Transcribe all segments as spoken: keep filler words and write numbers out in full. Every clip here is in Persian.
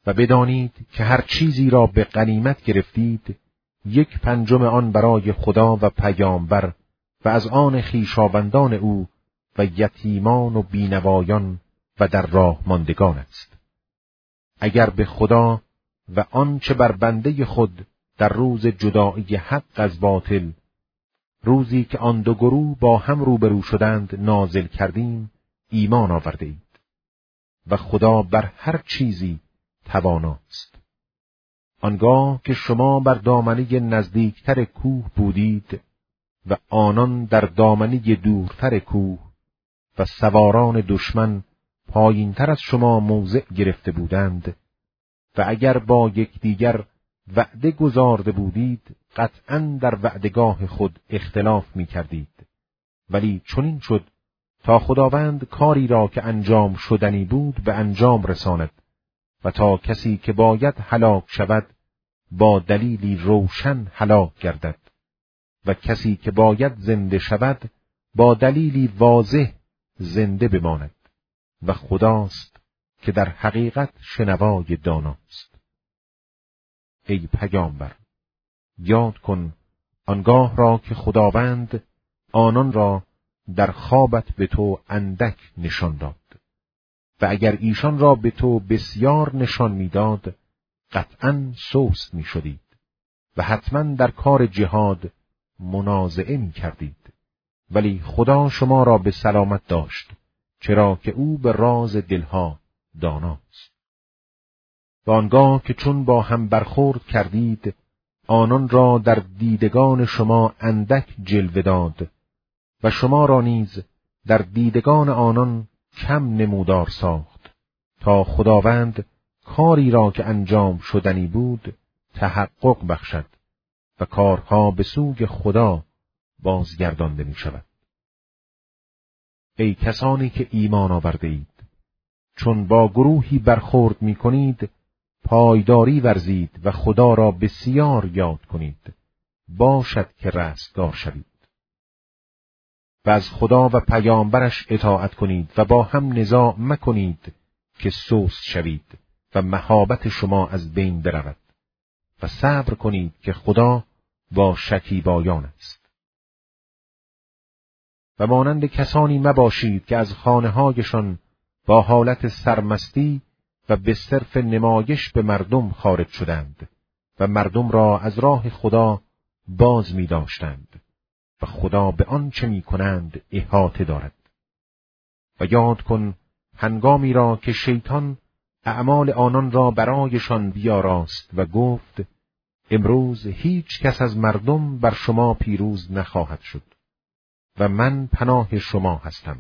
و بدانید که هر چیزی را به غنیمت گرفتید، یک پنجم آن برای خدا و پیامبر و از آن خویشاوندان او و یتیمان و بینوایان و در راه ماندگان است. اگر به خدا و آنچه بر بنده خود در روز جدایی حق از باطل، روزی که آن دو گروه با هم روبرو شدند، نازل کردیم، ایمان آورده اید و خدا بر هر چیزی تواناست. آنگاه که شما بر دامنه نزدیکتر کوه بودید و آنان در دامنه دورتر کوه و سواران دشمن پایینتر از شما موضع گرفته بودند و اگر با یکدیگر وعده گزارده بودید، قطعاً در وعدگاه خود اختلاف می کردید. ولی چنین شد تا خداوند کاری را که انجام شدنی بود به انجام رساند و تا کسی که باید هلاک شود با دلیلی روشن هلاک گردد و کسی که باید زنده شود با دلیلی واضح زنده بماند و خداست که در حقیقت شنوای داناست. ای پیامبر، یاد کن آنگاه را که خداوند آنان را در خوابت به تو اندک نشان داد و اگر ایشان را به تو بسیار نشان میداد، قطعاً سست می شدید و حتماً در کار جهاد منازعه می کردید. ولی خدا شما را به سلامت داشت، چرا که او به راز دلها داناست. و آنگاه که چون با هم برخورد کردید، آنان را در دیدگان شما اندک جلوه داد و شما را نیز در دیدگان آنان کم نمودار ساخت، تا خداوند کاری را که انجام شدنی بود تحقق بخشد و کارها به سوی خدا بازگردانده می شود. ای کسانی که ایمان آورده اید، چون با گروهی برخورد می کنید، پایداری ورزید و خدا را بسیار یاد کنید، باشد که رستگار شوید. و از خدا و پیامبرش اطاعت کنید و با هم نزاع مکنید که سست شوید و مهابت شما از بین برود و صبر کنید که خدا با شکیبایان است. و مانند کسانی مباشید که از خانه‌هایشان با حالت سرمستی و به صرف نمایش به مردم خارج شدند و مردم را از راه خدا باز می داشتند و خدا به آنچه می کنند احاطه دارد. و یاد کن هنگامی را که شیطان اعمال آنان را برایشان بیاراست و گفت امروز هیچ کس از مردم بر شما پیروز نخواهد شد و من پناه شما هستم.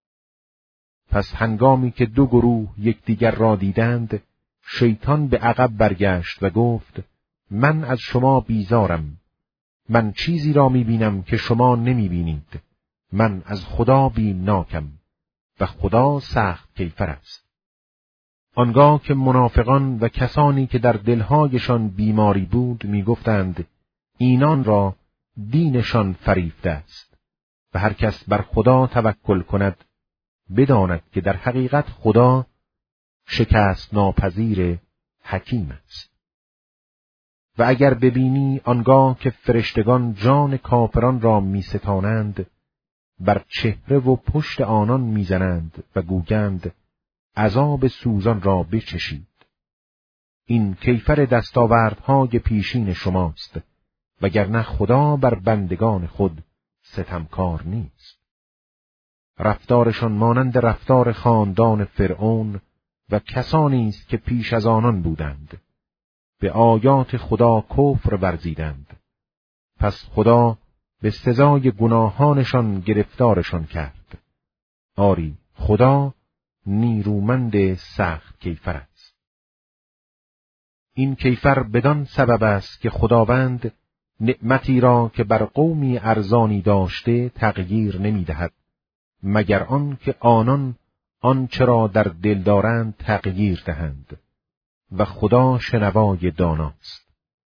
پس هنگامی که دو گروه یکدیگر را دیدند، شیطان به عقب برگشت و گفت من از شما بیزارم، من چیزی را میبینم که شما نمیبینید، من از خدا بیمناکم و خدا سخت کیفر است. آنگاه که منافقان و کسانی که در دلهایشان بیماری بود میگفتند اینان را دینشان فریفته است و هر کس بر خدا توکل کند بداند که در حقیقت خدا شکست ناپذیر حکیم است. و اگر ببینی آنگاه که فرشتگان جان کافران را می ستانند، بر چهره و پشت آنان می زنند و گویند عذاب سوزان را بچشید. این کیفر دستاوردهای پیشین شماست، وگرنه خدا بر بندگان خود ستمکار نیست. رفتارشان مانند رفتار خاندان فرعون و کسانی است که پیش از آنان بودند، به آیات خدا کفر ورزیدند. پس خدا به سزای گناهانشان گرفتارشان کرد. آری خدا نیرومند سخت کیفر است. این کیفر بدان سبب است که خداوند نعمتی را که بر قومی ارزانی داشته تغییر نمی دهد، مگر آن که آنان آنچه را در دل دارند تغییر دهند و خدا شنوای داناست.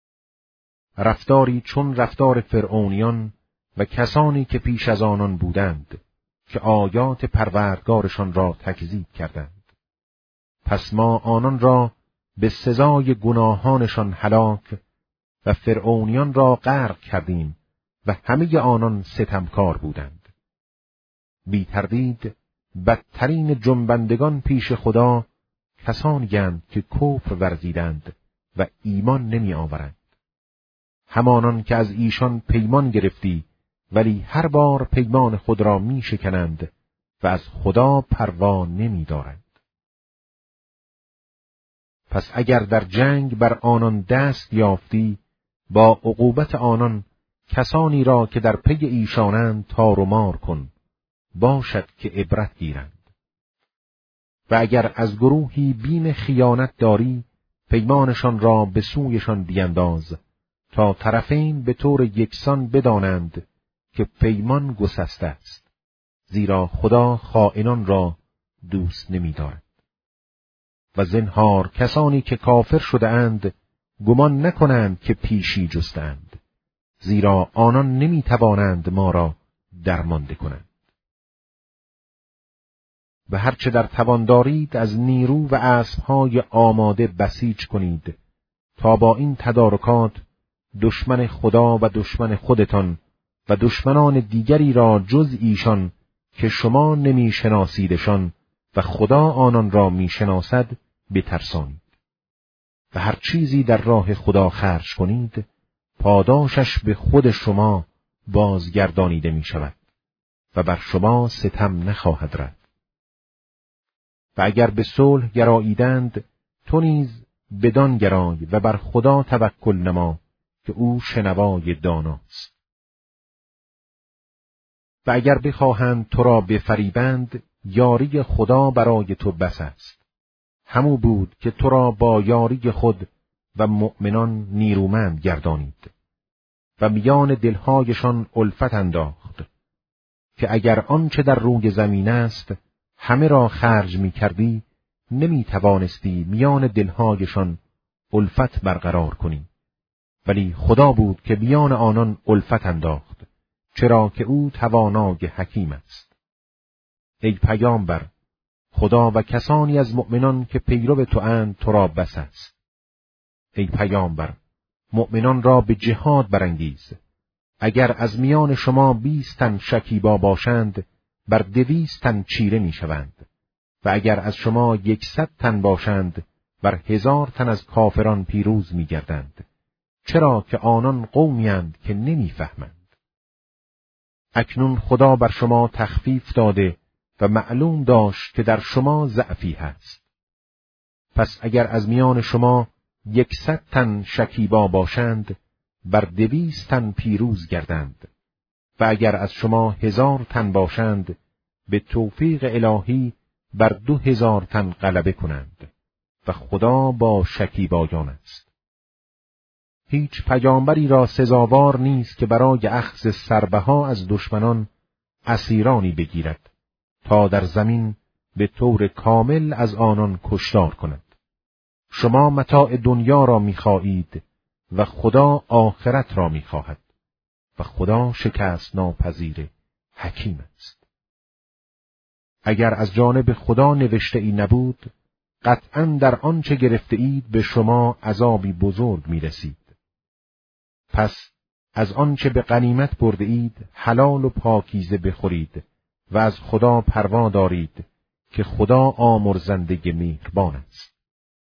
رفتاری چون رفتار فرعونیان و کسانی که پیش از آنان بودند که آیات پروردگارشان را تکذیب کردند. پس ما آنان را به سزای گناهانشان هلاک و فرعونیان را غرق کردیم و همه آنان ستمکار بودند. بی تردید بدترین جنبندگان پیش خدا کسانی اند که کفر ورزیدند و ایمان نمی آورند. همانان که از ایشان پیمان گرفتی ولی هر بار پیمان خود را می شکنند و از خدا پروا نمی دارند. پس اگر در جنگ بر آنان دست یافتی، با عقوبت آنان کسانی را که در پی ایشانند تار و مار کن، باشد که عبرت گیرند. و اگر از گروهی بیم خیانت داری، پیمانشان را به سویشان بینداز، تا طرفین به طور یکسان بدانند که پیمان گسسته است، زیرا خدا خائنان را دوست نمی دارد. و زنهار کسانی که کافر شده اند گمان نکنند که پیشی جستند، زیرا آنان نمی توانند ما را درمانده کنند. و هرچه در توان دارید از نیرو و اسبهای آماده بسیج کنید، تا با این تدارکات دشمن خدا و دشمن خودتان و دشمنان دیگری را جز ایشان که شما نمی شناسیدشان و خدا آنان را می شناسد بترسانید. و هر چیزی در راه خدا خرج کنید، پاداشش به خود شما بازگردانیده می شود و بر شما ستم نخواهد رفت. و اگر به صلح گراییدند، تو نیز بدان گرای و بر خدا توکل نما که او شنوای داناست. و اگر بخواهند تو را بفریبند، یاری خدا برای تو بس است. همو بود که تو را با یاری خود و مؤمنان نیرومند گردانید و میان دلهایشان الفت انداخت، که اگر آنچه در روی زمین است همه را خرج می کردی، نمی توانستی میان دلهایشان الفت برقرار کنی. ولی خدا بود که میان آنان الفت انداخت، چرا که او توانای حکیم است. ای پیامبر، خدا و کسانی از مؤمنان که پیرو تو اند تو را بس است. ای پیامبر، مؤمنان را به جهاد برانگیز. اگر از میان شما بیست تن شکیبا باشند، بر دویست تن چیره می شوند. و اگر از شما یکصد تن باشند، بر هزار تن از کافران پیروز می گردند. چرا که آنان قومی اند که نمی فهمند. اکنون خدا بر شما تخفیف داده و معلوم داشت که در شما ضعفی هست. پس اگر از میان شما یکصد تن شکیبا باشند، بر دویست تن پیروز گردند. و اگر از شما هزار تن باشند، به توفیق الهی بر دو هزار تن غلبه کنند و خدا با شکیبایان است. هیچ پیامبری را سزاوار نیست که برای اخذ سربها از دشمنان اسیرانی بگیرد، تا در زمین به طور کامل از آنان کشتار کند. شما متاع دنیا را می‌خواهید و خدا آخرت را می‌خواهد و خدا شکست ناپذیر حکیم است. اگر از جانب خدا نوشته ای نبود، قطعاً در آنچه گرفته اید به شما عذابی بزرگ می‌رسید. پس از آنچه به غنیمت برده اید حلال و پاکیزه بخورید و از خدا پروا دارید که خدا آمرزنده مهربان است.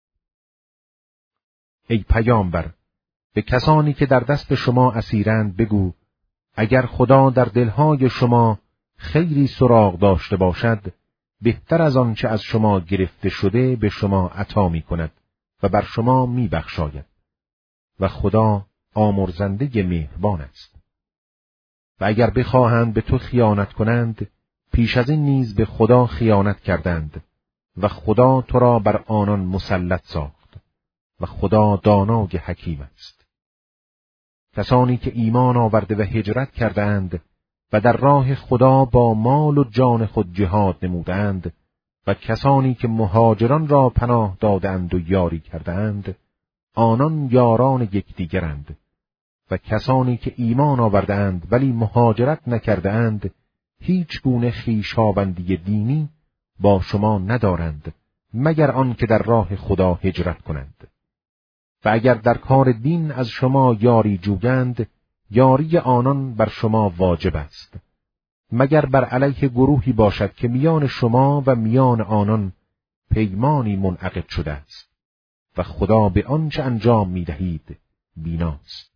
ای پیامبر، به کسانی که در دست شما اسیرند بگو، اگر خدا در دلهای شما خیری سراغ داشته باشد، بهتر از آنچه از شما گرفته شده به شما عطا می کند و بر شما می بخشاید و خدا آمرزنده مهربان است. و اگر بخواهند به تو خیانت کنند، پیش از این نیز به خدا خیانت کردند و خدا تو را بر آنان مسلط ساخت و خدا دانای حکیم است. کسانی که ایمان آورده و هجرت کردند و در راه خدا با مال و جان خود جهاد نمودند و کسانی که مهاجران را پناه دادند و یاری کردند، آنان یاران یکدیگرند. و کسانی که ایمان آوردند ولی مهاجرت نکردند، هیچ گونه خویشاوندی دینی با شما ندارند مگر آن که در راه خدا هجرت کنند. و اگر در کار دین از شما یاری جویند، یاری آنان بر شما واجب است، مگر بر علیه گروهی باشد که میان شما و میان آنان پیمانی منعقد شده است و خدا به آنچه انجام می‌دهید بیناست.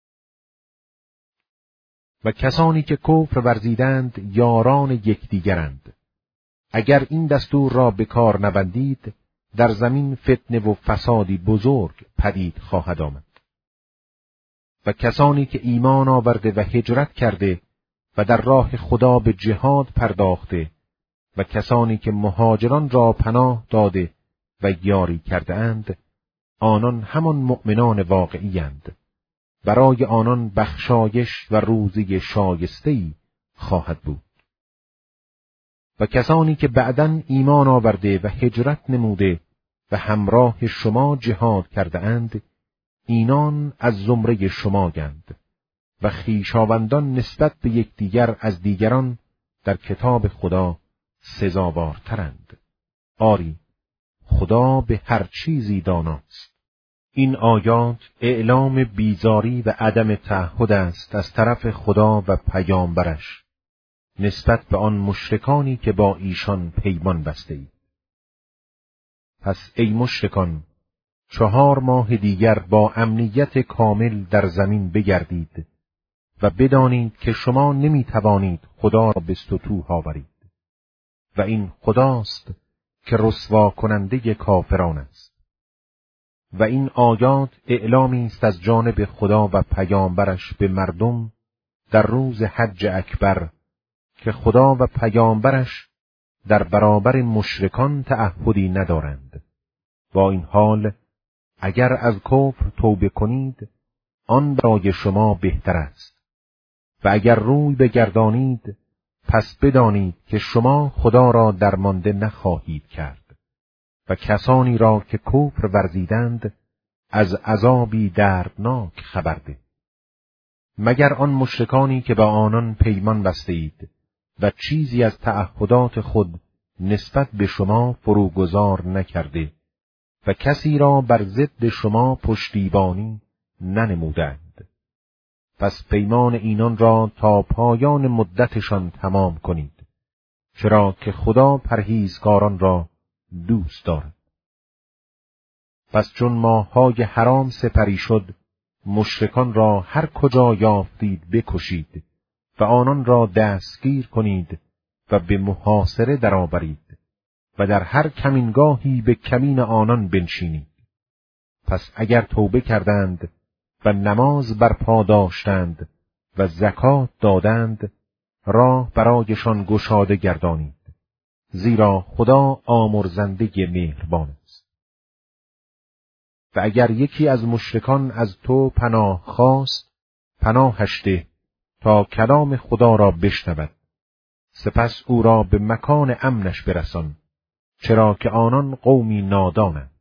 و کسانی که کفر ورزیدند یاران یکدیگرند. اگر این دستور را به کار نبندید، در زمین فتنه و فسادی بزرگ پدید خواهد آمد. و کسانی که ایمان آورده و هجرت کرده و در راه خدا به جهاد پرداخته و کسانی که مهاجران را پناه داده و یاری کرده اند، آنان همان مؤمنان واقعی اند. برای آنان بخشایش و روزی شایسته‌ای خواهد بود. و کسانی که بعداً ایمان آورده و هجرت نموده و همراه شما جهاد کرده اند، اینان از زمره شمایند و خویشاوندان نسبت به یکدیگر از دیگران در کتاب خدا سزاوارترند. آری، خدا به هر چیزی داناست. این آیات اعلام بیزاری و عدم تعهد است از طرف خدا و پیامبرش نسبت به آن مشرکانی که با ایشان پیمان بسته اید. پس ای مشرکان، چهار ماه دیگر با امنیت کامل در زمین بگردید و بدانید که شما نمی توانید خدا را به ستوه آورید و این خداست که رسوا کننده کافران است. و این آیات اعلامی است از جانب خدا و پیامبرش به مردم در روز حج اکبر که خدا و پیامبرش در برابر مشرکان تعهدی ندارند. با این حال اگر از کفر توبه کنید، آن برای شما بهتر است. و اگر روی بگردانید، پس بدانید که شما خدا را درمانده نخواهید کرد و کسانی را که کفر ورزیدند از عذابی دردناک خبر ده. مگر آن مشرکانی که با آنان پیمان بسته اید و چیزی از تعهدات خود نسبت به شما فروگذار نکرده و کسی را بر ضد شما پشتیبانی ننمودند. پس پیمان اینان را تا پایان مدتشان تمام کنید، چرا که خدا پرهیزکاران را دوست دارد. پس چون ماه‌های حرام سپری شد، مشرکان را هر کجا یافتید بکشید و آنان را دستگیر کنید و به محاصره درآورید و در هر کمینگاهی به کمین آنان بنشینید. پس اگر توبه کردند و نماز برپا داشتند و زکات دادند، راه برایشان گشاده گردانید، زیرا خدا آمرزنده مهربان است. و اگر یکی از مشرکان از تو پناه خواست، پناهش ده تا کلام خدا را بشنود، سپس او را به مکان امنش برسان، چرا که آنان قومی نادانند.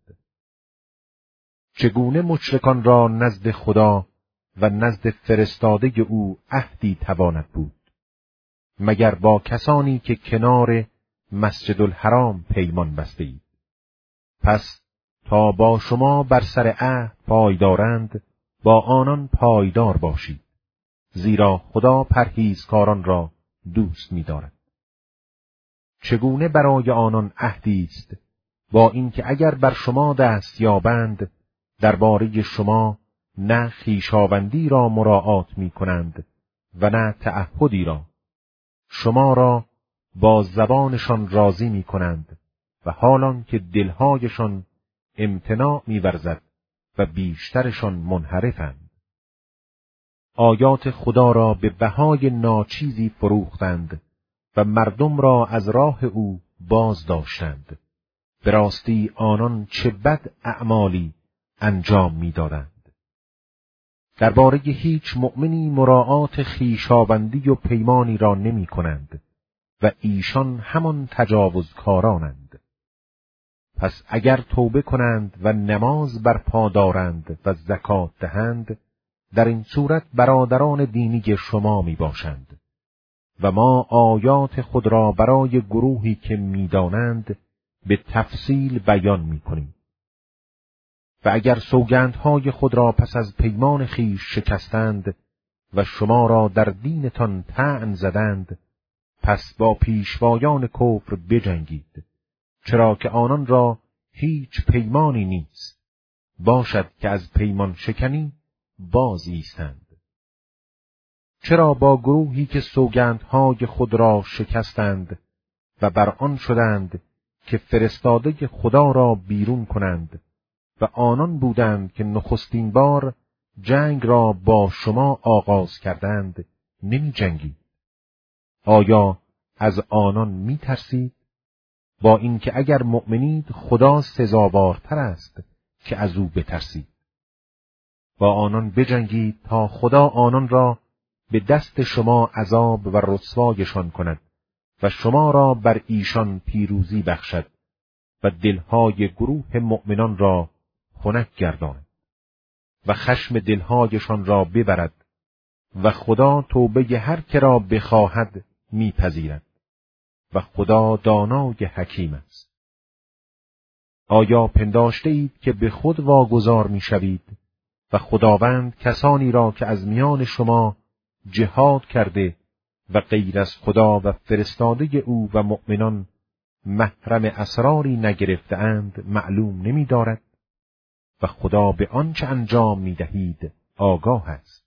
چگونه مشرکان را نزد خدا و نزد فرستاده او عهدی تواند بود، مگر با کسانی که کنار مسجد الحرام پیمان بسته اید. پس تا با شما بر سر عهد پایدارند، با آنان پایدار باشید، زیرا خدا پرهیزکاران را دوست می‌دارد. چگونه برای آنان عهدی است، با اینکه اگر بر شما دست یابند درباره شما نه خویشاوندی را مراعات می‌کنند و نه تعهدی را، شما را با زبانشان راضی می‌کنند و حالان که دلهایشان امتناع می‌ورزد و بیشترشان منحرفند. آیات خدا را به بهای ناچیزی فروختند و مردم را از راه او باز داشتند. به راستی آنان چه بد اعمالی انجام می‌دادند. درباره هیچ مؤمنی مراعات خویشاوندی و پیمانی را نمی‌کنند و ایشان همان تجاوزکارانند. پس اگر توبه کنند و نماز برپا دارند و زکات دهند، در این صورت برادران دینی شما می باشند و ما آیات خود را برای گروهی که می دانند به تفصیل بیان می‌کنیم. و اگر سوگندهای خود را پس از پیمان خویش شکستند و شما را در دینتان طعن زدند، پس با پیشوایان کفر بجنگید، چرا که آنان را هیچ پیمانی نیست، باشد که از پیمان شکنی باز ایستند. چرا با گروهی که سوگندهای خود را شکستند و بر آن شدند که فرستاده خدا را بیرون کنند و آنان بودند که نخستین بار جنگ را با شما آغاز کردند نمی جنگید؟ آیا از آنان می ترسید؟ با اینکه اگر مؤمنید خدا سزاوارتر است که از او بترسید. با آنان بجنگید تا خدا آنان را به دست شما عذاب و رسوایشان کند و شما را بر ایشان پیروزی بخشد و دلهای گروه مؤمنان را خنک گرداند و خشم دلهایشان را ببرد و خدا توبه هر که را بخواهد میپذیرد و خدا دانای حکیم است. آیا پنداشته اید که به خود واگذار میشوید و خداوند کسانی را که از میان شما جهاد کرده و غیر از خدا و فرستاده او و مؤمنان محرم اسراری نگرفته اند معلوم نمی دارد و خدا به آنچه انجام می دهید آگاه است.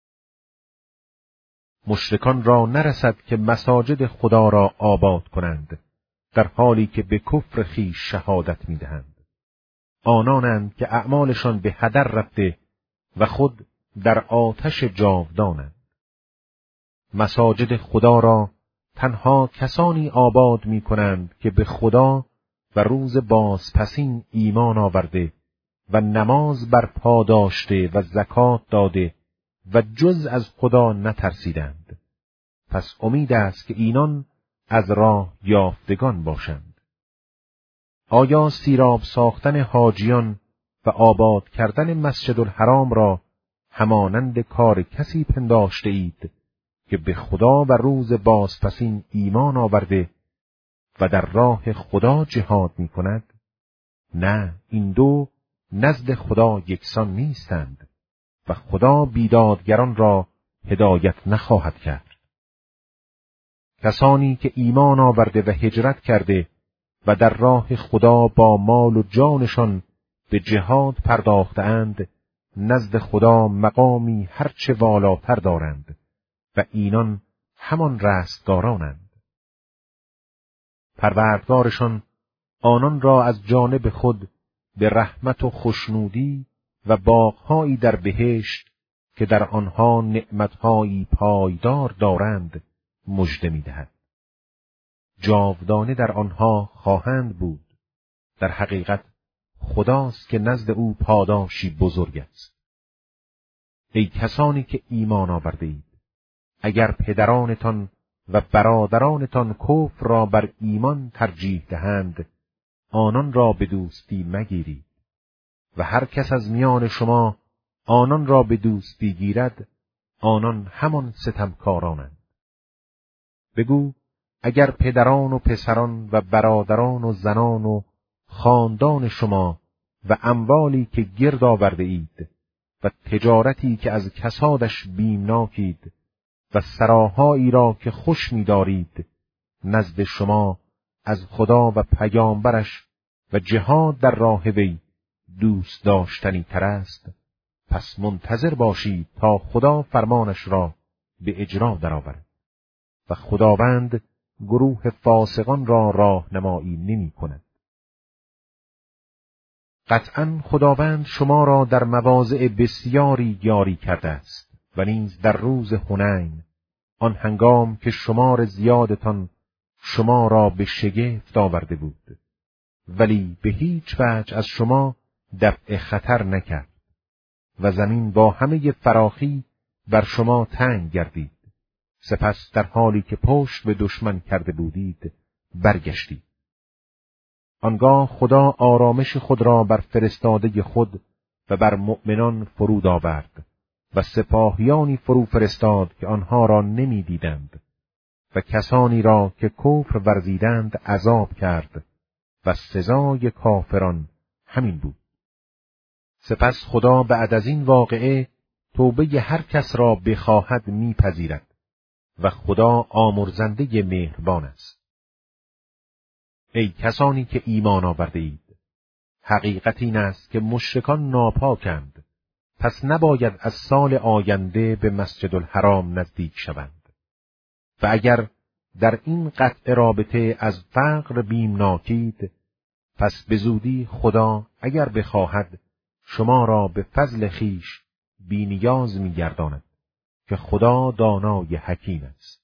مشرکان را نرسد که مساجد خدا را آباد کنند در حالی که به کفر خویش شهادت می دهند. آنانند که اعمالشان به هدر رفته و خود در آتش جاودانند. مساجد خدا را تنها کسانی آباد می کنند که به خدا و روز بازپسین ایمان آورده و نماز برپا داشته و زکات داده و جز از خدا نترسیدند. پس امید است که اینان از راه یافتگان باشند. آیا سیراب ساختن حاجیان و آباد کردن مسجد الحرام را همانند کار کسی پنداشته اید که به خدا و روز بازپسین ایمان آورده و در راه خدا جهاد می کند؟ نه، این دو نزد خدا یکسان نیستند و خدا بیدادگران را هدایت نخواهد کرد. کسانی که ایمان آورده و هجرت کرده و در راه خدا با مال و جانشان به جهاد پرداختند، نزد خدا مقامی هرچه والاتر دارند و اینان همان رستگارانند. پروردگارشان آنان را از جانب خود به رحمت و خوشنودی و باغهایی در بهشت که در آنها نعمتهایی پایدار دارند مژده می‌دهد. جاودانه در آنها خواهند بود. در حقیقت خداست که نزد او پاداشی بزرگ است. ای کسانی که ایمان آورده اید، اگر پدرانتان و برادرانتان کفر را بر ایمان ترجیح دهند، آنان را به دوستی مگیرید و هر کس از میان شما آنان را به دوستی گیرد، آنان همان ستمکارانند. بگو اگر پدران و پسران و برادران و زنان و خاندان شما و اموالی که گرد آورده اید و تجارتی که از کسادش بیمناکید و سراهایی را که خوش می‌دارید نزد شما از خدا و پیامبرش و جهاد در راه وی دوست داشتنی تر است، پس منتظر باشید تا خدا فرمانش را به اجرا درآورد و خداوند گروه فاسقان را راهنمایی نمی کند. قطعاً خداوند شما را در مواضع بسیاری یاری کرده است و نیز در روز حنین، آن هنگام که شمار زیادتان شما را به شگفت آورده بود، ولی به هیچ وجه از شما دفع خطر نکرد و زمین با همه فراخی بر شما تنگ گردید. سپس در حالی که پشت به دشمن کرده بودید برگشتید. آنگاه خدا آرامش خود را بر فرستاده خود و بر مؤمنان فرود آورد و سپاهیانی فرو فرستاد که آنها را نمی دیدند و کسانی را که کفر ورزیدند عذاب کرد و سزای کافران همین بود. سپس خدا بعد از این واقعه توبه هر کس را بخواهد میپذیرد و خدا آمرزنده مهربان است. ای کسانی که ایمان آورده اید، حقیقت این است که مشرکان ناپاکند، پس نباید از سال آینده به مسجد الحرام نزدیک شوند. و اگر در این قطع رابطه از فقر بیمناکید، پس به زودی خدا اگر بخواهد شما را به فضل خیش بی نیاز می گرداند که خدا دانای حکیم است.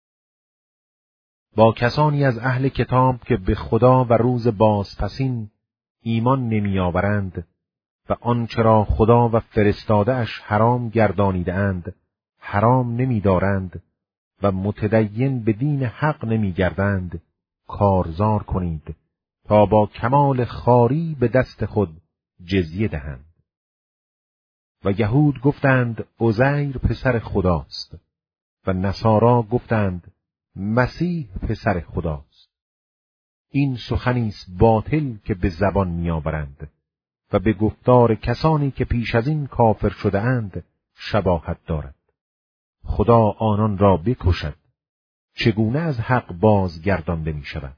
با کسانی از اهل کتاب که به خدا و روز بازپسین ایمان نمی آورند و آنچه را خدا و فرستاده اش حرام گردانیده اند حرام نمی دارند و متدین به دین حق نمی گردند، کارزار کنید تا با کمال خاری به دست خود جزیه دهند. و یهود گفتند عزیر پسر خداست و نصارا گفتند مسیح پسر خداست. این سخنی است باطل که به زبان میآورند و به گفتار کسانی که پیش از این کافر شده اند شباهت دارد. خدا آنان را بکشد، چگونه از حق بازگردانده می شود؟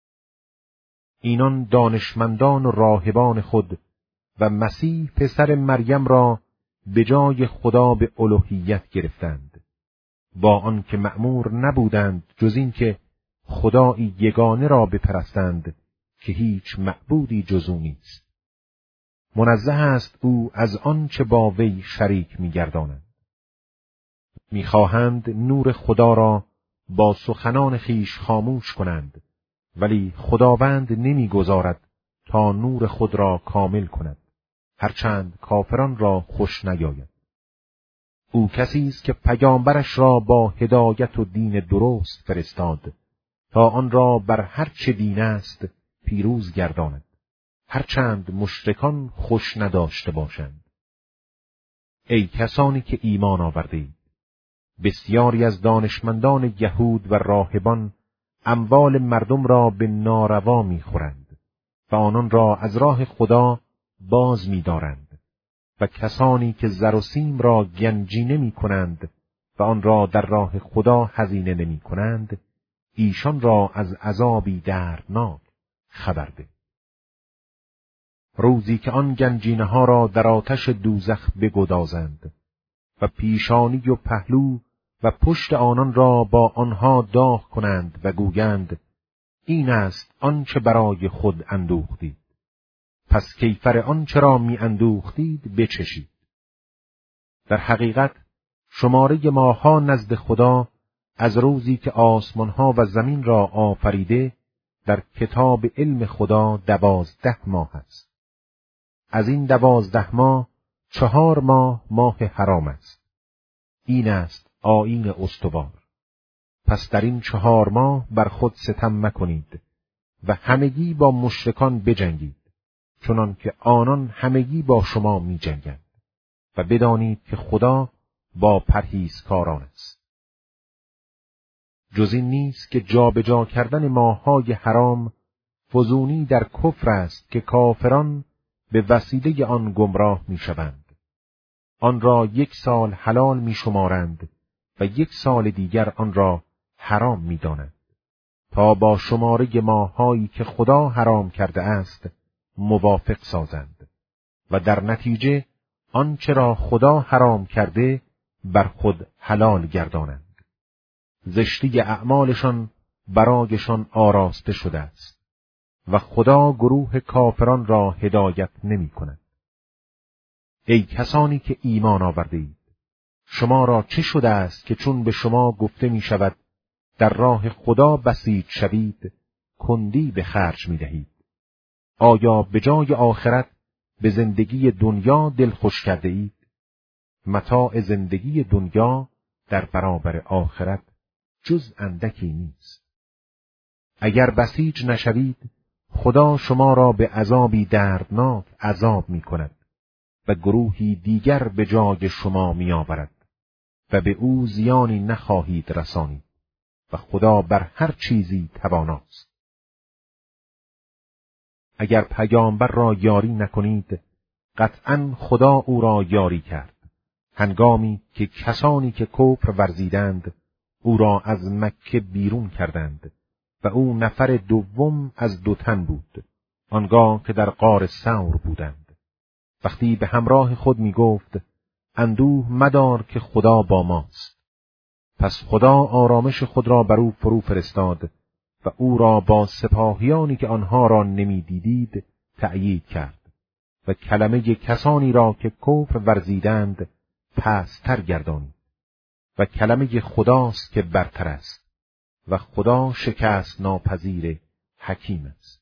اینان دانشمندان و راهبان خود و مسیح پسر مریم را به جای خدا به الوهیت گرفتند، با آنکه مأمور نبودند جز این که خدایی یگانه را بپرستند که هیچ معبودی جز او نیست. منزه است او از آنچه با وی شریک می‌گردانند. می‌خواهند نور خدا را با سخنان خیش خاموش کنند، ولی خداوند نمی‌گذارد تا نور خود را کامل کند، هرچند کافران را خوش نیاید. او کسی است که پیامبرش را با هدایت و دین درست فرستاد تا آن را بر هر چه دین است پیروز گرداند، هرچند مشرکان خوش نداشته باشند. ای کسانی که ایمان آورده اید، بسیاری از دانشمندان یهود و راهبان اموال مردم را به ناروا می‌خورند و آنان را از راه خدا باز می‌دارند و کسانی که زر و سیم را گنجینه می‌کنند و آن را در راه خدا هزینه نمی‌کنند، ایشان را از عذابی دردناک خبر ده. روزی که آن گنجینه ها را در آتش دوزخ بگدازند و پیشانی و پهلو و پشت آنان را با آنها داغ کنند و گویند این است آنچه برای خود اندوختید، پس کیفر آنچه را می اندوختید بچشید. در حقیقت شماره ماها نزد خدا از روزی که آسمانها و زمین را آفریده در کتاب علم خدا دوازده ماه است. از این دوازده ماه چهار ماه ماه حرام است. این است آیین استوار. پس در این چهار ماه بر خود ستم مکنید و همگی با مشرکان بجنگید، چنان که آنان همگی با شما می جنگند و بدانید که خدا با پرهیزکاران است. جز این نیست که جابجا کردن ماه‌های حرام فزونی در کفر است که کافران به وسیله آن گمراه می شوند. آن را یک سال حلال می شمارند و یک سال دیگر آن را حرام می دانند تا با شماره ماه‌هایی که خدا حرام کرده است موافق سازند و در نتیجه آنچه را خدا حرام کرده بر خود حلال گردانند. زشتی اعمالشان برایشان آراسته شده است و خدا گروه کافران را هدایت نمی کند. ای کسانی که ایمان آورده اید، شما را چه شده است که چون به شما گفته می شود در راه خدا بسیج شوید، کندی به خرج می دهید؟ آیا به جای آخرت به زندگی دنیا دل خوش کرده اید؟ متاع زندگی دنیا در برابر آخرت جز اندکی نیست. اگر بسیج نشوید، خدا شما را به عذابی دردناک عذاب می کند و گروهی دیگر به جای شما می آورد و به او زیانی نخواهید رسانید و خدا بر هر چیزی تواناست. اگر پیامبر را یاری نکنید، قطعاً خدا او را یاری کرد، هنگامی که کسانی که کفر ورزیدند او را از مکه بیرون کردند و او نفر دوم از دو تن بود، آنگاه که در غار ثور بودند. وقتی به همراه خود می گفت اندوه مدار که خدا با ماست. پس خدا آرامش خود را بر او فرو فرستاد و او را با سپاهیانی که آنها را نمی دیدید تأیید کرد و کلمه کسانی را که کفر ورزیدند پستر گردانید و کلمه خداست که برتر است و خدا شکست ناپذیر حکیم است.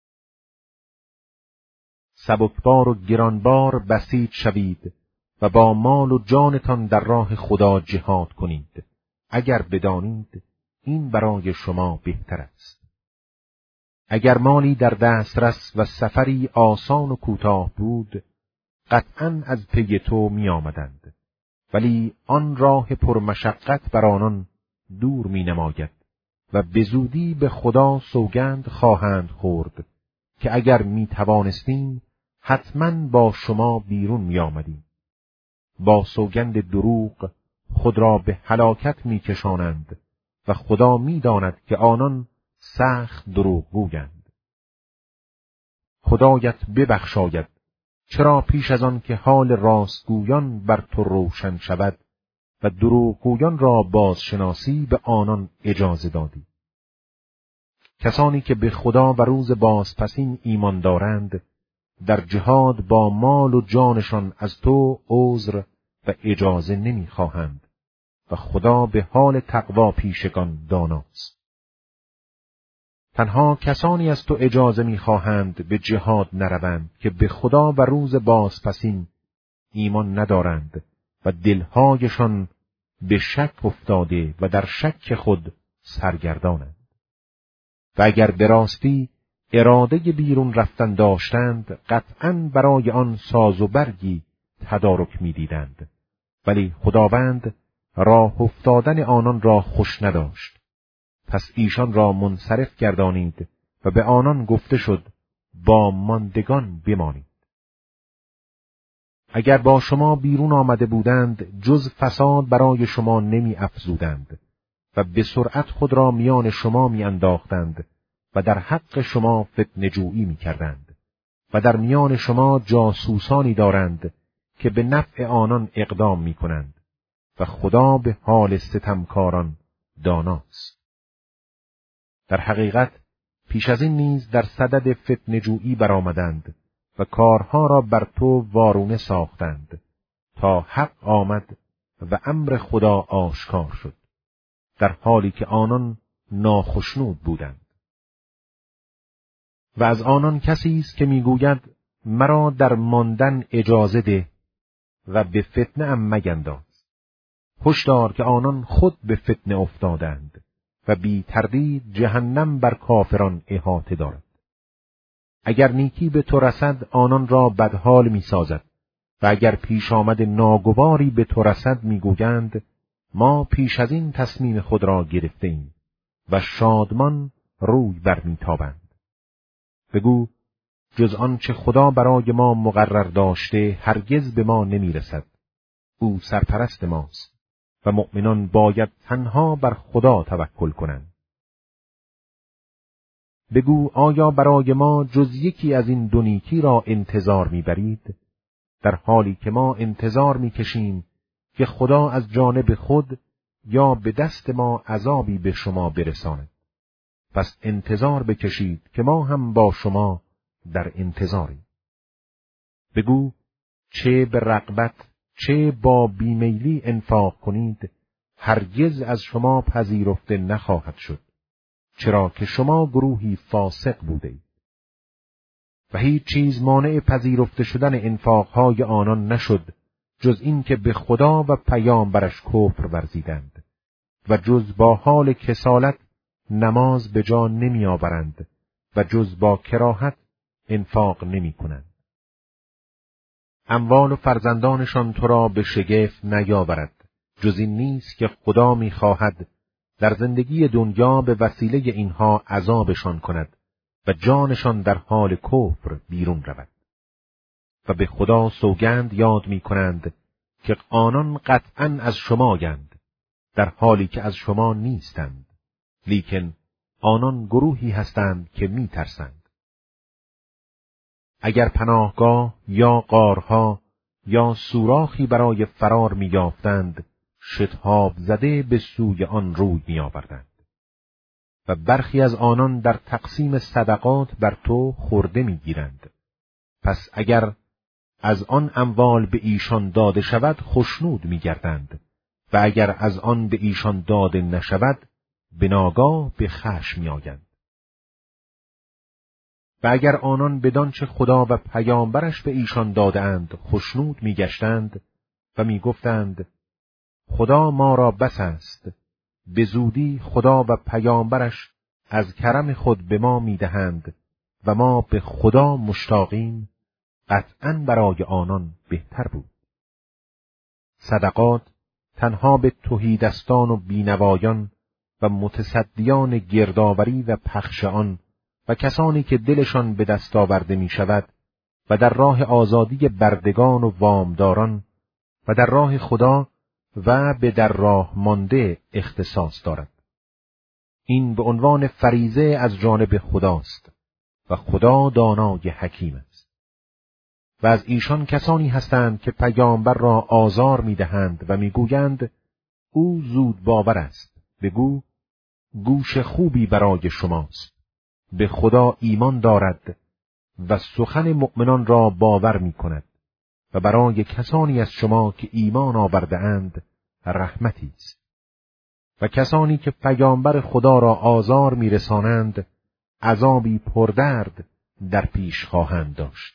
سبکبار و گرانبار بسیج شوید و با مال و جانتان در راه خدا جهاد کنید، اگر بدانید این برای شما بهتر است. اگر مالی در دسترس و سفری آسان و کوتاه بود، قطعاً از پی تو می آمدند، ولی آن راه پرمشقت بر آنان دور می نماید و به زودی به خدا سوگند خواهند خورد که اگر می توانستیم حتماً با شما بیرون می آمدیم. با سوگند دروغ خود را به هلاکت می کشانند و خدا می داند که آنان سخت دروغگویند. خدایت ببخشاید، چرا پیش از آن که حال راستگویان بر تو روشن شود و دروغگویان را بازشناسی به آنان اجازه دادی. کسانی که به خدا و روز بازپسین ایمان دارند در جهاد با مال و جانشان از تو عذر و اجازه نمی خواهند و خدا به حال تقوا پیشگان داناست. تنها کسانی از تو اجازه می خواهند به جهاد نروند که به خدا و روز بازپسین ایمان ندارند و دلهایشان به شک افتاده و در شک خود سرگردانند. و اگر به راستی اراده بیرون رفتن داشتند، قطعاً برای آن ساز و برگی تدارک می دیدند، ولی خداوند راه افتادن آنان را خوش نداشت. پس ایشان را منصرف گردانید و به آنان گفته شد با ماندگان بمانید. اگر با شما بیرون آمده بودند جز فساد برای شما نمی افزودند و به سرعت خود را میان شما می انداختند و در حق شما فتنه جویی می کردند و در میان شما جاسوسانی دارند که به نفع آنان اقدام می کنند و خدا به حال ستمکاران داناست. در حقیقت پیش از این نیز در صدد فتنه جویی برآمدند و کارها را بر تو وارونه ساختند تا حق آمد و امر خدا آشکار شد، در حالی که آنان ناخشنود بودند. و از آنان کسی است که میگوید مرا در ماندن اجازه ده و به فتنه ام مگنداز. هشدار که آنان خود به فتنه افتادند و بی تردید جهنم بر کافران احاطه دارد. اگر نیکی به تو رسد آنان را بدحال می سازد و اگر پیش آمد ناگواری به تو رسد می گویند ما پیش از این تصمیم خود را گرفته ایم و شادمان روی بر می تابند. بگو جز آنچه خدا برای ما مقرر داشته هرگز به ما نمی رسد. او سرپرست ماست و مؤمنان باید تنها بر خدا توکل کنند. بگو آیا برای ما جز یکی از این دو نیکی را انتظار می‌برید؟ در حالی که ما انتظار می‌کشیم که خدا از جانب خود یا به دست ما عذابی به شما برساند. پس انتظار بکشید که ما هم با شما در انتظاریم. بگو چه به رغبت چه با بیمیلی انفاق کنید هرگز از شما پذیرفته نخواهد شد، چرا که شما گروهی فاسق بودید. و هیچ چیز مانع پذیرفته شدن انفاقهای آنان نشد جز این که به خدا و پیامبرش کفر ورزیدند و جز با حال کسالت نماز به جا نمی آورند و جز با کراهت انفاق نمی کنند. اموال و فرزندانشان تو را به شگفت نیاورد، جز این نیست که خدا می خواهد در زندگی دنیا به وسیله اینها عذابشان کند و و جانشان در حال کفر بیرون رود. و به خدا سوگند یاد می کنند که آنان قطعاً از شمایند، در حالی که از شما نیستند، لیکن آنان گروهی هستند که می ترسند. اگر پناهگاه یا غارها یا سوراخی برای فرار می یافتند، شتاب زده به سوی آن روی می آوردند. و برخی از آنان در تقسیم صدقات بر تو خورده می گیرند. پس اگر از آن اموال به ایشان داده شود خشنود می گردند و اگر از آن به ایشان داده نشود به ناگاه به خشم می آیند. و اگر آنان بدانچه خدا و پیامبرش به ایشان داده‌اند خشنود می گشتند و می گفتند خدا ما را بس است، به زودی خدا و پیامبرش از کرم خود به ما می دهند و ما به خدا مشتاقیم، قطعاً برای آنان بهتر بود. صدقات تنها به تهیدستان و بینوایان و متصدیان گردآوری و پخش آن و کسانی که دلشان به دست آورده می شود و در راه آزادی بردگان و وامداران و در راه خدا و به در راه مانده اختصاص دارد. این به عنوان فریضه از جانب خداست و خدا دانای حکیم است. و از ایشان کسانی هستند که پیامبر را آزار می دهند و می گویند او زود باور است. بگو گوش خوبی برای شماست. به خدا ایمان دارد و سخن مؤمنان را باور می کند و برای کسانی از شما که ایمان آورده اند رحمتی است. و کسانی که پیامبر خدا را آزار می رسانند عذابی پردرد در پیش خواهند داشت.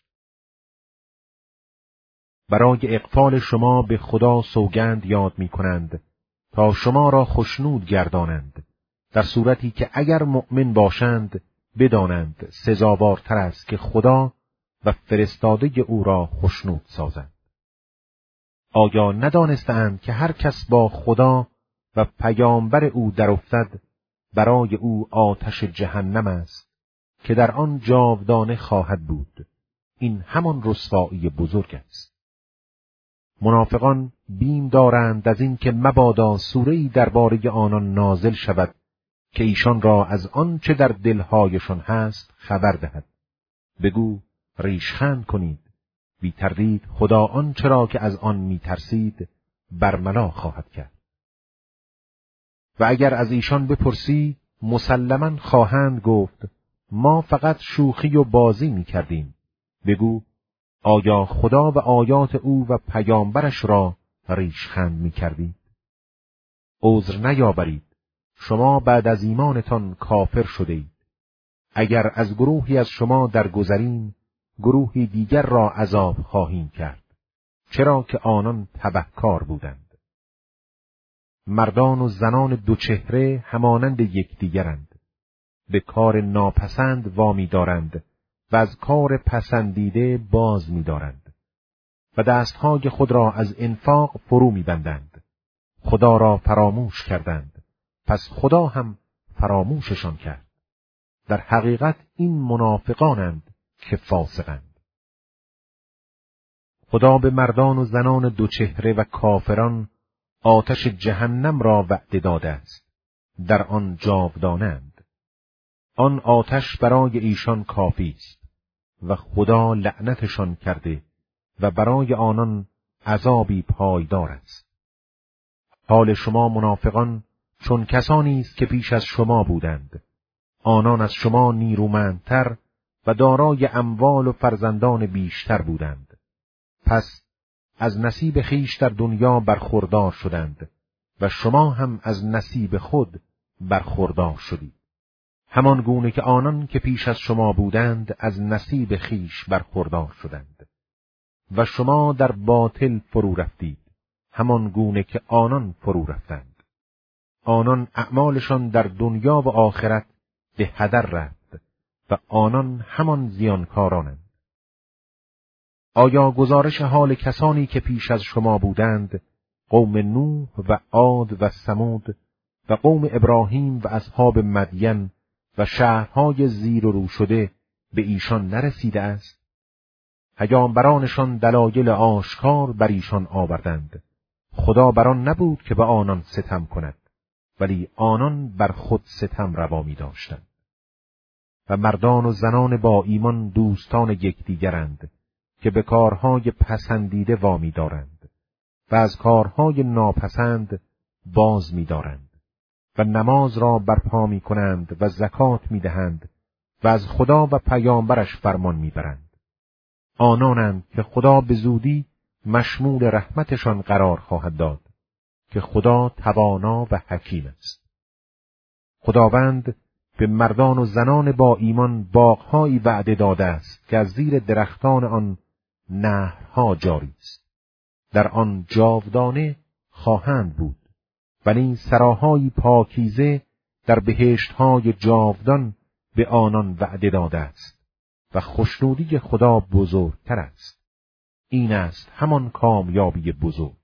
برای اغفال شما به خدا سوگند یاد می کنند تا شما را خشنود گردانند، در صورتی که اگر مؤمن باشند بدانند سزاوارتر است که خدا و فرستاده او را خشنود سازند. آیا ندانستند که هر کس با خدا و پیامبر او در افتد برای او آتش جهنم است که در آن جاودانه خواهد بود. این همان رسوایی بزرگ است. منافقان بیم دارند از این که مبادا سوره‌ای درباره آنان نازل شود که ایشان را از آن چه در دلهایشان هست خبر دهد. بگو ریشخند کنید، بی تردید خدا آن چرا که از آن می ترسید برملا خواهد کرد. و اگر از ایشان بپرسی مسلماً خواهند گفت ما فقط شوخی و بازی می کردیم. بگو آیا خدا و آیات او و پیامبرش را ریشخند می کردید؟ عذر نیاورید، شما بعد از ایمانتان کافر شده اید. اگر از گروهی از شما درگذریم گروهی دیگر را عذاب خواهیم کرد، چرا که آنان تبهکار بودند. مردان و زنان دو چهره همانند یکدیگرند، به کار ناپسند وامی دارند و از کار پسندیده باز می دارند و دستهای خود را از انفاق فرو می بندند. خدا را فراموش کردند، پس خدا هم فراموششان کرد. در حقیقت این منافقانند که فاسقند. خدا به مردان و زنان دو چهره و کافران آتش جهنم را وعده داده است، در آن جاودانند. آن آتش برای ایشان کافی است و خدا لعنتشان کرده و برای آنان عذابی پایدار است. حال شما منافقان چون کسانی است که پیش از شما بودند. آنان از شما نیرومندتر و دارای اموال و فرزندان بیشتر بودند. پس از نصیب خیش در دنیا برخوردار شدند و شما هم از نصیب خود برخوردار شدید. همان گونه که آنان که پیش از شما بودند از نصیب خیش برخوردار شدند و شما در باطل فرو رفتید، همان گونه که آنان فرو رفتند. آنان اعمالشان در دنیا و آخرت به هدر رفت و آنان همان زیانکارانند. آیا گزارش حال کسانی که پیش از شما بودند، قوم نوح و عاد و ثمود و قوم ابراهیم و اصحاب مدین و شهرهای زیر و رو شده به ایشان نرسیده است؟ پیامبرانشان دلایل آشکار بر ایشان آوردند. خدا بر آن نبود که به آنان ستم کند، ولی آنان بر خود ستم روا می داشتند. و مردان و زنان با ایمان دوستان یکدیگرند که به کارهای پسندیده وامی دارند و از کارهای ناپسند باز می دارند و نماز را برپا می کنند و زکات می دهند و از خدا و پیامبرش فرمان می برند. آنانند که خدا به زودی مشمول رحمتشان قرار خواهد داد که خدا توانا و حکیم است. خداوند به مردان و زنان با ایمان باغ‌هایی وعده داده است که از زیر درختان آن نهرها جاری است. در آن جاودانه خواهند بود، ولی سراهای پاکیزه در بهشت‌های جاودان به آنان وعده داده است و خوشنودی خدا بزرگتر است. این است همان کامیابی بزرگ.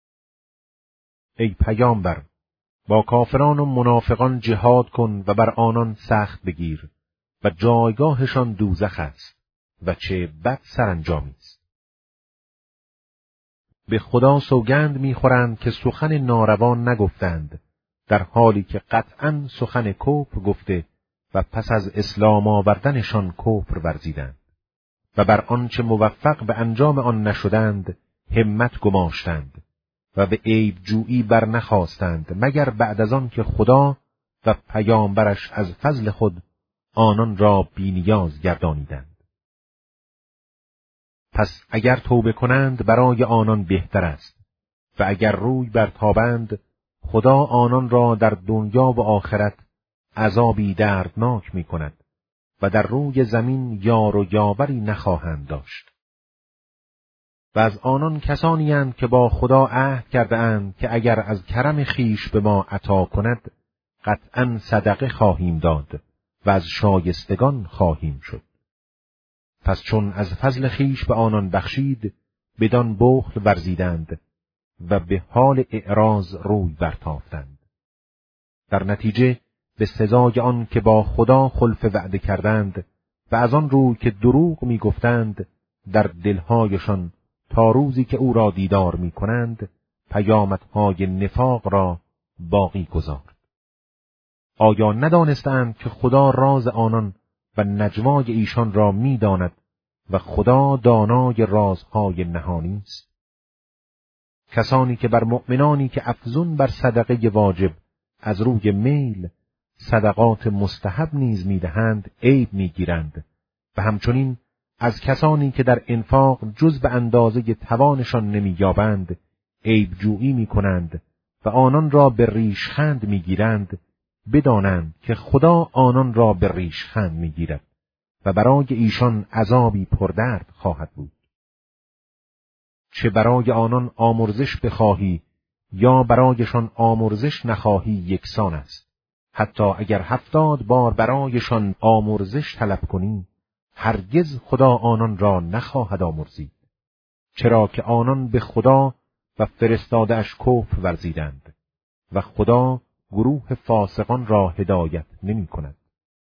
ای پیامبر، با کافران و منافقان جهاد کن و بر آنان سخت بگیر و جایگاهشان دوزخ است و چه بد سرانجامی است. به خدا سوگند می‌خورند که سخن ناروا نگفتند، در حالی که قطعاً سخن کفر گفته و پس از اسلام آوردنشان کفر ورزیدند و بر آنچه موفق به انجام آن نشدند همت گماشتند و به عیب جویی بر نخواستند مگر بعد از آن که خدا و پیامبرش از فضل خود آنان را بی‌نیاز گردانیدند. پس اگر توبه کنند برای آنان بهتر است و اگر روی برتابند خدا آنان را در دنیا و آخرت عذابی دردناک می کند و در روی زمین یار و یاوری نخواهند داشت. و از آنان کسانی اند که با خدا عهد کرده اند که اگر از کرم خیش به ما عطا کند قطعاً صدقه خواهیم داد و از شایستگان خواهیم شد. پس چون از فضل خیش به آنان بخشید بدان بخل ورزیدند و به حال اعراض روی برتافتند. در نتیجه به سزای آن که با خدا خلف وعده کردند و از آن روی که دروغ می گفتند در دلهایشان تا روزی که او را دیدار می کنند پیامدهای نفاق را باقی گذارد. آیا ندانستند که خدا راز آنان و نجوای ایشان را می داند و خدا دانای رازهای نهانی است؟ کسانی که بر مؤمنانی که افزون بر صدقه واجب از روی میل صدقات مستحب نیز می دهند عیب می گیرند و همچنین از کسانی که در انفاق جز به اندازه توانشان نمی یابند عیب جویی می کنند و آنان را به ریشخند می گیرند. بدانند که خدا آنان را به ریشخند می گیرد و برای ایشان عذابی پردرد خواهد بود. چه برای آنان آمرزش بخواهی یا برایشان آمرزش نخواهی یکسان است. حتی اگر هفتاد بار برایشان آمرزش طلب کنی هرگز خدا آنان را نخواهد آمرزید، چرا که آنان به خدا و فرستاده‌اش کفر ورزیدند و خدا گروه فاسقان را هدایت نمی کند.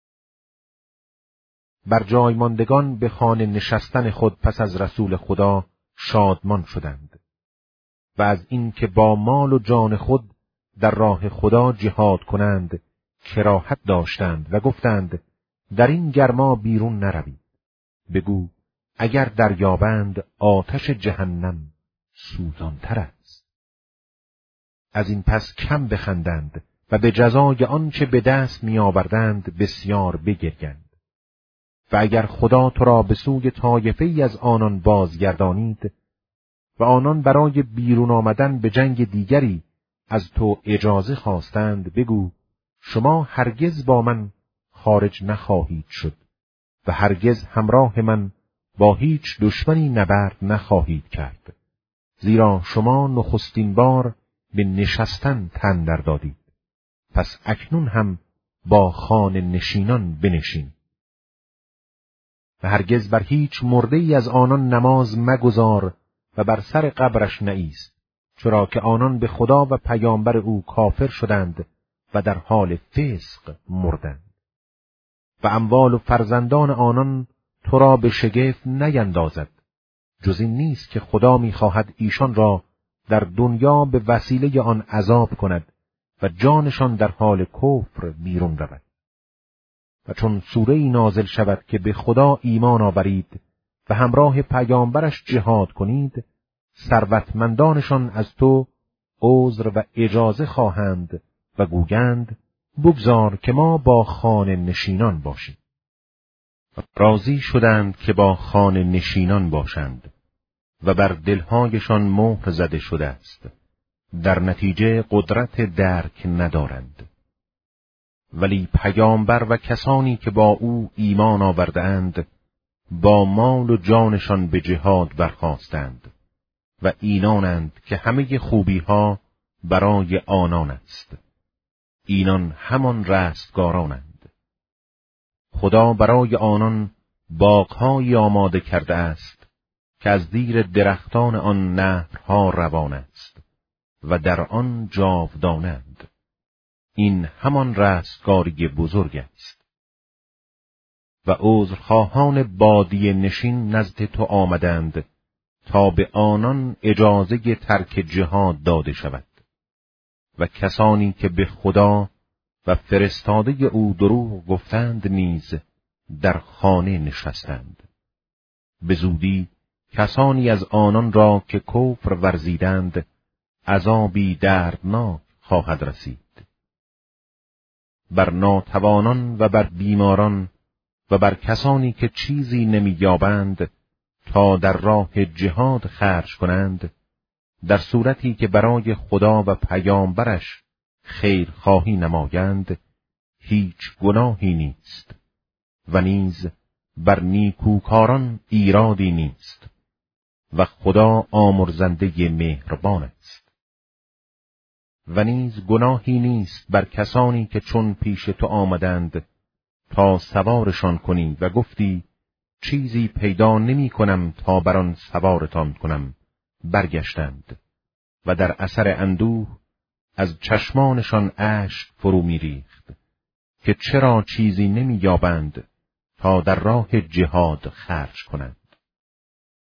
بر جای ماندگان به خانه نشستن خود پس از رسول خدا شادمان شدند و از این که با مال و جان خود در راه خدا جهاد کنند کراهت داشتند و گفتند در این گرما بیرون نروید. بگو اگر دریابند آتش جهنم سوزانتر است. از این پس کم بخندند و به جزای آنچه به دست می آوردند بسیار بگریند. و اگر خدا تو را به سوی طایفه‌ای از آنان بازگردانید و آنان برای بیرون آمدن به جنگ دیگری از تو اجازه خواستند بگو شما هرگز با من خارج نخواهید شد و هرگز همراه من با هیچ دشمنی نبرد نخواهید کرد، زیرا شما نخستین بار به نشستن تن در دادید، پس اکنون هم با خانه نشینان بنشین. و هرگز بر هیچ مرده ای از آنان نماز مگذار و بر سر قبرش نایست، چرا که آنان به خدا و پیامبر او کافر شدند و در حال فسق مردند. و اموال و فرزندان آنان تو را به شگفت نیندازد. جز این نیست که خدا می‌خواهد ایشان را در دنیا به وسیله آن عذاب کند و جانشان در حال کفر بیرون رود. و چون سوره‌ای نازل شود که به خدا ایمان آورید و همراه پیامبرش جهاد کنید، ثروتمندانشان از تو عذر و اجازه خواهند و گویند بگذار که ما با خانه نشینان باشیم. راضی شدند که با خانه نشینان باشند و بر دلهایشان مهر زده شده است، در نتیجه قدرت درک ندارند. ولی پیامبر و کسانی که با او ایمان آورده‌اند با مال و جانشان به جهاد برخاستند و اینانند که همه خوبی‌ها برای آنان است. اینان همان رستگارانند. خدا برای آنان باغ‌هایی آماده کرده است که از زیر درختان آن نهرها روان است و در آن جاودانند. این همان رستگاری بزرگ است. و عذرخواهان بادیه نشین نزد تو آمدند تا به آنان اجازه ترک جهاد داده شود و کسانی که به خدا و فرستاده او دروغ گفتند نیز در خانه نشستند. به زودی کسانی از آنان را که کفر ورزیدند عذابی دردناک خواهد رسید. بر ناتوانان و بر بیماران و بر کسانی که چیزی نمی‌یابند تا در راه جهاد خرج کنند، در صورتی که برای خدا و پیامبرش خیر خواهی نمایند، هیچ گناهی نیست و نیز بر نیکوکاران ایرادی نیست و خدا آمرزنده مهربان است. و نیز گناهی نیست بر کسانی که چون پیش تو آمدند تا سوارشان کنی و گفتی چیزی پیدا نمی کنم تا بر آن سوارتان کنم، برگشتند و در اثر اندوه از چشمانشان اشک فرو می ریخت که چرا چیزی نمی یابند تا در راه جهاد خرج کنند.